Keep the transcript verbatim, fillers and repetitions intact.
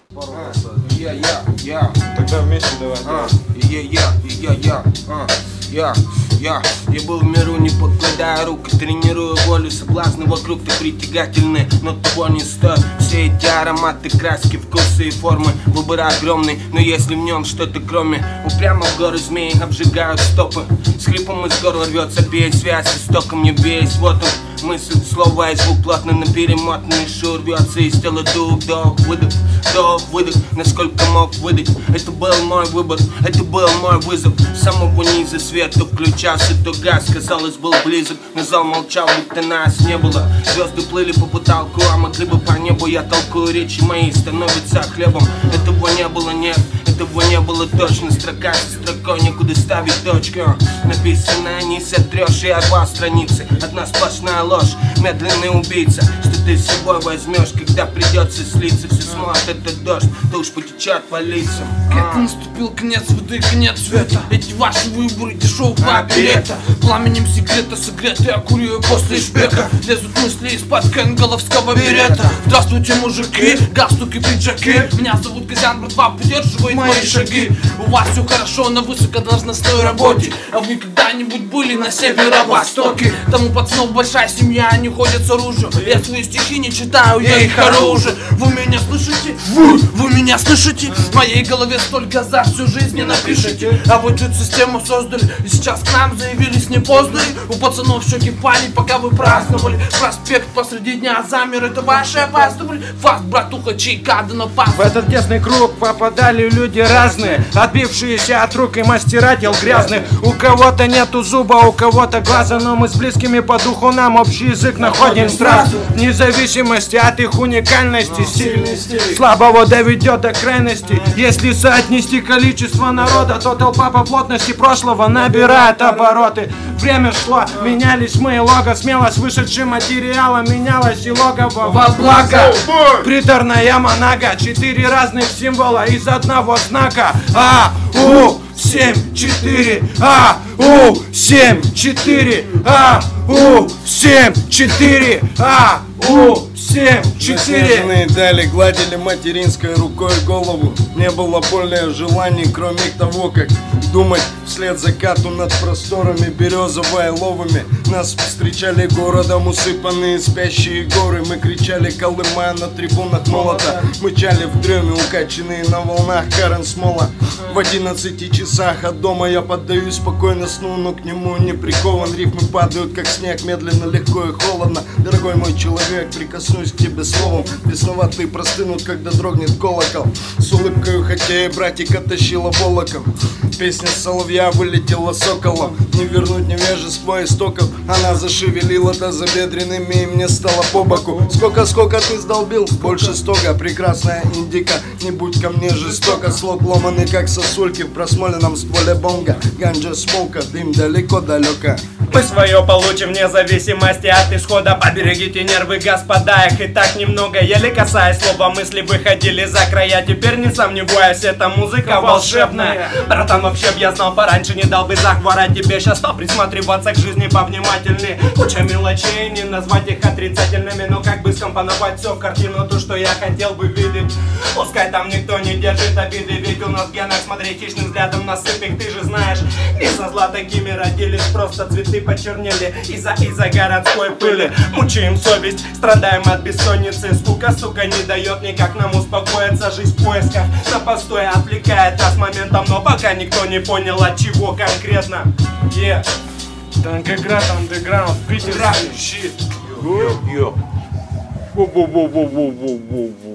Я, я, я. Тогда вместе давай. А, я, я, я, я, а, я, я. Я был в миру, не покладая рук, тренирую волю, соблазны вокруг ты притягательны, но того не стоит. Все эти ароматы, краски, вкусы и формы, выбор огромный, но если в нем что-то кроме, упрямо в горы змеи обжигают стопы. С хрипом из горла рвется петь, связь с истоком не весь, вот он. Мысль, слово и звук плотно наперемотанный, шур рвется из тела, дух, вдох, выдох, вдох, выдох, насколько мог выдать. Это был мой выбор, это был мой вызов. С самого низа свет то включался, то газ, казалось, был близок, но зал молчал, будто нас не было. Звезды плыли по потолку, а могли бы по небу. Я толкую, речи мои становятся хлебом. Этого не было, нет, этого не было точно. Строка за строкой, некуда ставить точку. Написанное не сотрешь, и обо страницы. Одна сплошная ложь, медленный убийца. Что ты с собой возьмешь, когда придется слиться. Все смоет этот дождь, то уж потечет по лицам. Как наступил конец воды, конец света. Эти ваши выборы, дешевая билета. Пламенем секрета согреты, я курю после шпека. Лезут мысли из-под кенголовского берета. Здравствуйте, мужики, галстуки, пиджаки. Меня зовут Козян, братва, поддерживает мои шаги. У вас все хорошо на высокодолжностной работе. А вы когда-нибудь были на северо-востоке? Там у пацанов большая семья, они ходят с оружием. Я свои стихи не читаю, я их оружие. Вы меня слышите? Вы, вы меня слышите? В моей голове столько за всю жизнь не напишите. А вы чуть систему создали, и сейчас к нам заявились не поздно. У пацанов щеки пали, пока вы праздновали. Проспект посреди дня замер, это ваши опаздывали. Фаст, братуха, чайка, да на пас. В этот тесный круг попадали люди разные, отбившиеся от рук и мастера дел грязных. У кого-то нету зуба, у кого-то глаза, но мы с близкими по духу нам общий язык находим сразу. Вне зависимости от их уникальности, сильный стиль слабого доведет до крайности. Если соотнести количество народа, то толпа по плотности прошлого набирает обороты. Время шло, менялись мы, лого, смелость вышедшим материалом менялось и логово во благо. Приторная монага, четыре разных символа из одного знака. А, У, семь, четыре, А, У, семь, четыре, А, У, семь, четыре, А, У, семь, четыре. Заснеженные дали гладили материнской рукой голову. Не было более желаний, кроме того, как думать вслед закату над просторами березово-еловыми. Нас встречали городом усыпанные спящие горы. Мы кричали Колыма на трибунах молота. Мычали в дреме, укачанные на волнах Карен Смола. В одиннадцати часах от дома я поддаюсь спокойно сну, но к нему не прикован. Рифмы падают, как снег, медленно, легко и холодно. Дорогой мой человек, прикоснусь к тебе словом. Бесноватые простынут, когда дрогнет колокол. С улыбкой, хотя и братика тащила волоком. Песня соловья вылетела соколом. Не вернуть невежество истоков. Она зашевелила до забедренными, и мне стало по боку. Сколько-сколько ты сдолбил? Больше стога. Прекрасная индика, не будь ко мне жестоко. Слог ломанный, как сосульки в просмоленном стволе бонга. Ганджа смолка, дым далеко-далеко. Мы свое получим вне зависимости от исхода. Поберегите нервы, господа, их и так немного. Еле касаясь слова, мысли выходили за края. Теперь не сомневаюсь, эта музыка волшебная. Братан, вообще б я знал пораньше, не дал бы захвора тебе. Сейчас стал присматриваться к жизни повнимательнее. Куча мелочей, не назвать их отрицательными, но как бы скомпоновать все в картину, то, что я хотел бы видеть. Пускай там никто не держит обиды, ведь у нас в генах, смотри хищным взглядом насыпь их, ты же знаешь. Не со зла такими родились, просто цветы почернели из-за из-за городской пыли. Мучаем совесть, страдаем от бессонницы. Скука, сука, не дает никак нам успокоиться. Жизнь в поисках на постой отвлекает нас моментом, но пока никто не понял, от чего конкретно. Yeah. Танкоград, андеграунд, питерский щит. Йо. Йо. Воу-воу-воу-воу-воу-воу-воу.